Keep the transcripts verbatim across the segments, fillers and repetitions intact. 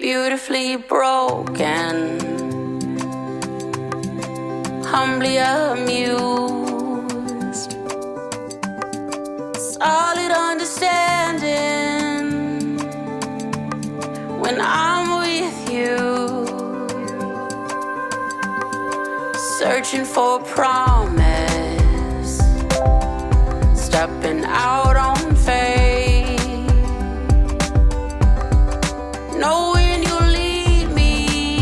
beautifully broken, humbly amused, solid understanding when I'm with you, searching for promise, stepping out on faith, knowing you'll lead me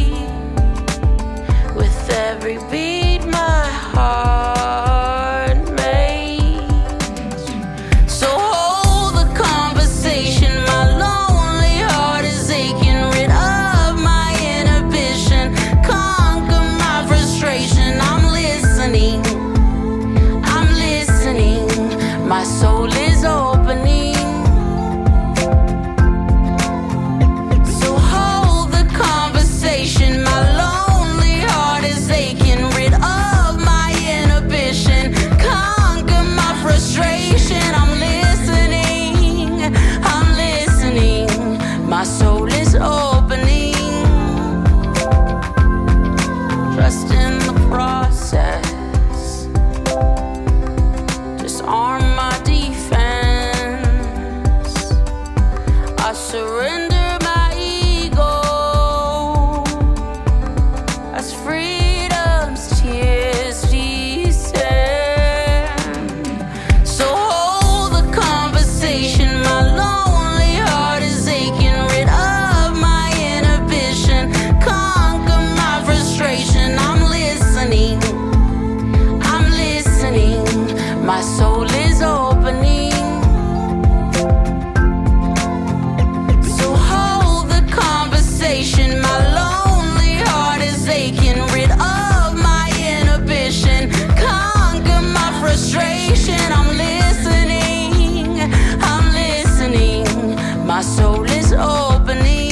with every beat my heart makes. So hold the conversation, my lonely heart is aching, rid of my inhibition, conquer my frustration. I'm listening, I'm listening, my soul is opening. So hold the conversation, my lonely heart is aching, rid of my inhibition, conquer my frustration. I'm listening, I'm listening, my soul is opening. Trust in the process, disarm my defense. I surrender my ego as freedom's tears descend. So hold the conversation, my lonely heart is aching, rid of my inhibition, conquer my frustration. I'm listening, I'm listening, my soul is opening. So hold the conversation, my lonely heart is aching, rid of my inhibition, conquer my frustration. I'm listening, I'm listening, my soul is opening.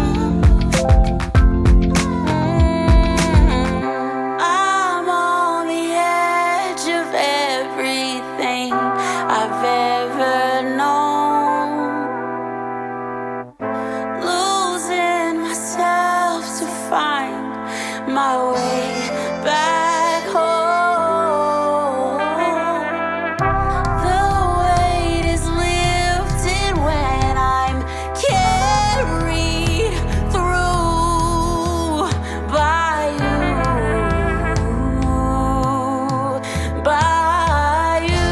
I'm on the edge of everything I've ever known, losing myself to find my way back home. The weight is lifted when I'm carried through by you, by you.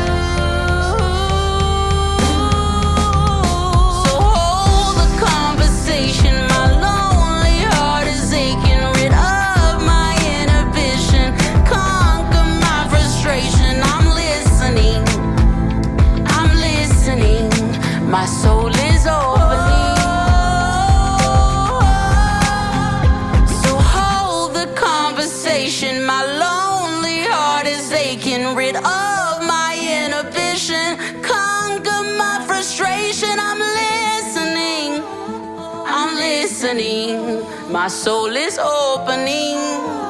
So hold the conversation, my lonely heart is aching, rid of my inhibition, conquer my frustration. I'm listening, I'm listening, my soul is opening. So hold the conversation, my lonely heart is aching, rid of my inhibition, conquer my frustration. I'm listening, I'm listening, my soul is opening.